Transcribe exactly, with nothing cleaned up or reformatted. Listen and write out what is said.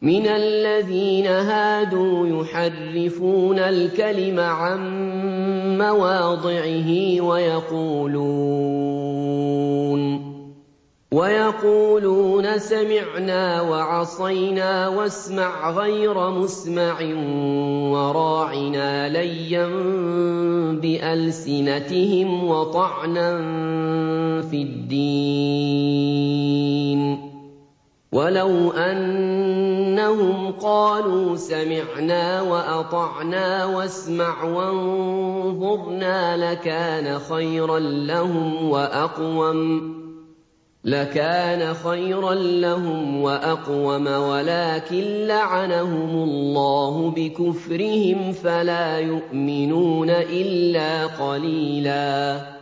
مِنَ الَّذِينَ هَادُوا يُحَرِّفُونَ الْكَلِمَ عَن مَّوَاضِعِهِ وَيَقُولُونَ سَمِعْنَا وَعَصَيْنَا وَاسْمَعْ غَيْرَ مُسْمَعٍ وَرَاعِنَا لَيًّا بِأَلْسِنَتِهِمْ وَطَعْنًا فِي الدِّينِ ۚ وَلَوْ أَنَّهُمْ قَالُوا سَمِعْنَا وَأَطَعْنَا وَاسْمَعْ وَانظُرْنَا لَكَانَ خَيْرًا لَّهُمْ وَأَقْوَمَ لَكَانَ خَيْرًا لَّهُمْ وَأَقْوَمَ وَلَٰكِن لَّعَنَهُمُ اللَّهُ بِكُفْرِهِمْ فَلَا يُؤْمِنُونَ إِلَّا قَلِيلًا